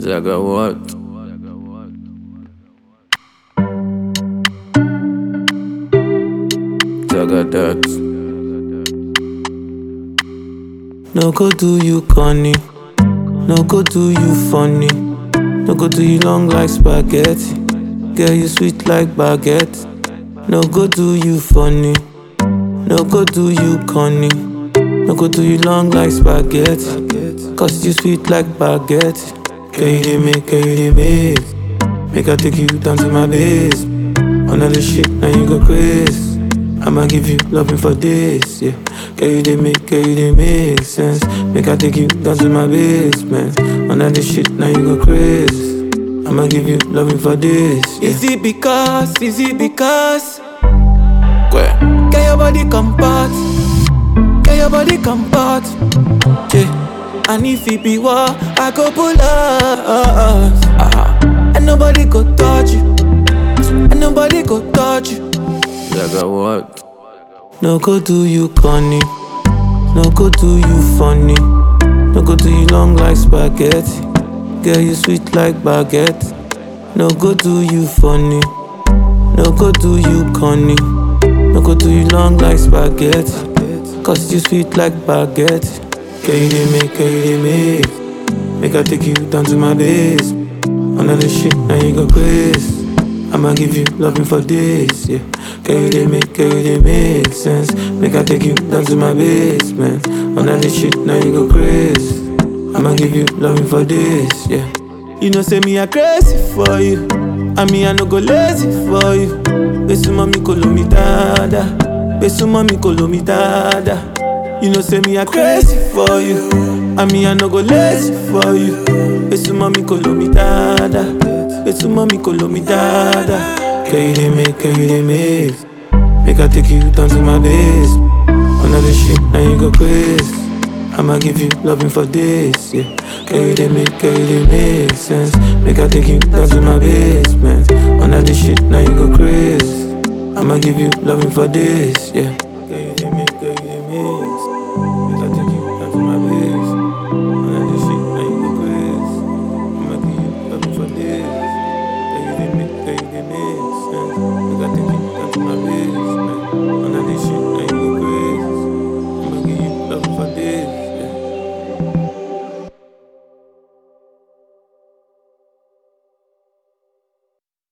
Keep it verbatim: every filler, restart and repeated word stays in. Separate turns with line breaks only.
Jagga what? Jagga that.
No go do you corny, no go do you funny, no go do you long like spaghetti. Girl, you sweet like baguette. No go do you funny, no go do you corny, no go do you long like spaghetti. Cause you sweet like baguette. Girl, you dey make, girl, you dey make. Make I take you down to my base. Another shit, now you go crazy. I'ma give you loving for this, yeah. Girl, you dey make, girl, you dey make sense. Make I take you down to my basement. Another shit, now you go crazy. I'ma give you loving for this, yeah. Is it because, is it because
Where?
Get your body comfort, get your body comfort, yeah. And if it be war, I go pull up, uh-huh. And nobody go touch you, and nobody go touch you.
Jagga what?
No go do you corny, no go do you funny, no go do you long like spaghetti. Girl, you sweet like baguette. No go do you funny, no go do you corny, no go do you long like spaghetti. Cause you sweet like baguette. Girl, you dey make, girl, you dey make. Make I take you down to my base. Another shit, now you go crazy. I'ma give you loving for this, yeah. Girl, you dey make, girl, you dey make sense. Make I take you down to my basement. Another shit, now you go crazy. I'ma give you loving for this, yeah. You know, say me a crazy for you. I mean, I no go lazy for you. Besu mami kolo mi dada. Besu mami kolo mi dada. You know, say me a crazy for you. I mean, I no go lazy for you. Besu mami kolo mi dada. Besu mami kolo mi dada. Girl, you dey make, girl, you dey make. Make I take you down to my base. Another shit, now you go crazy. I'ma give you loving for this, yeah. Girl, you dey make, girl, you dey make sense. Make I take you down to my basement. Another shit, now you go crazy. I'ma give you loving for this, yeah.